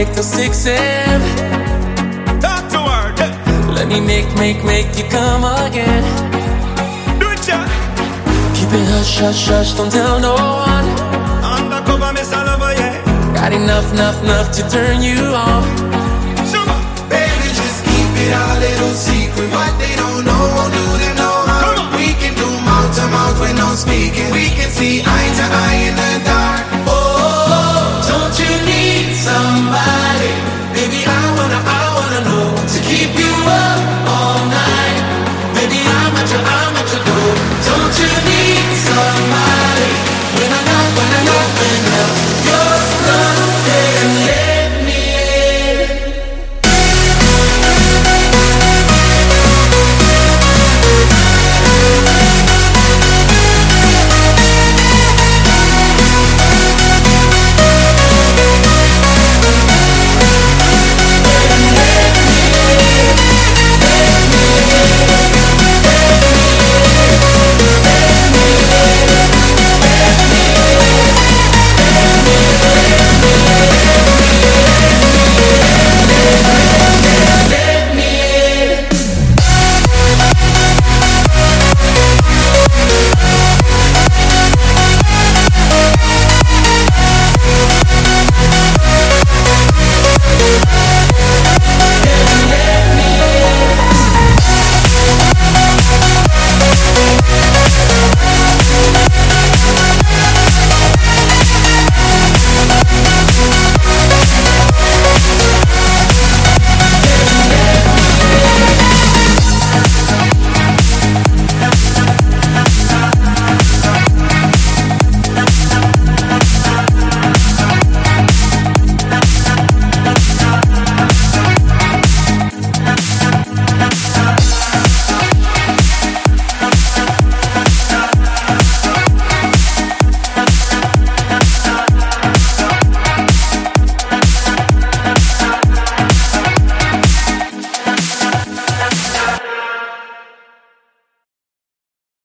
make till 6 a.m. Talk to her, yeah. Let me make you come again. Do it, yeah. Keep it hush, hush, hush, don't tell no one. Undercover, Miss Lover, yeah. Got enough to turn you on. Sugar. Baby, just keep it our little secret. What they don't know won't do them no harm. We can do mouth to mouth when no speaking. We can see eye to eye in the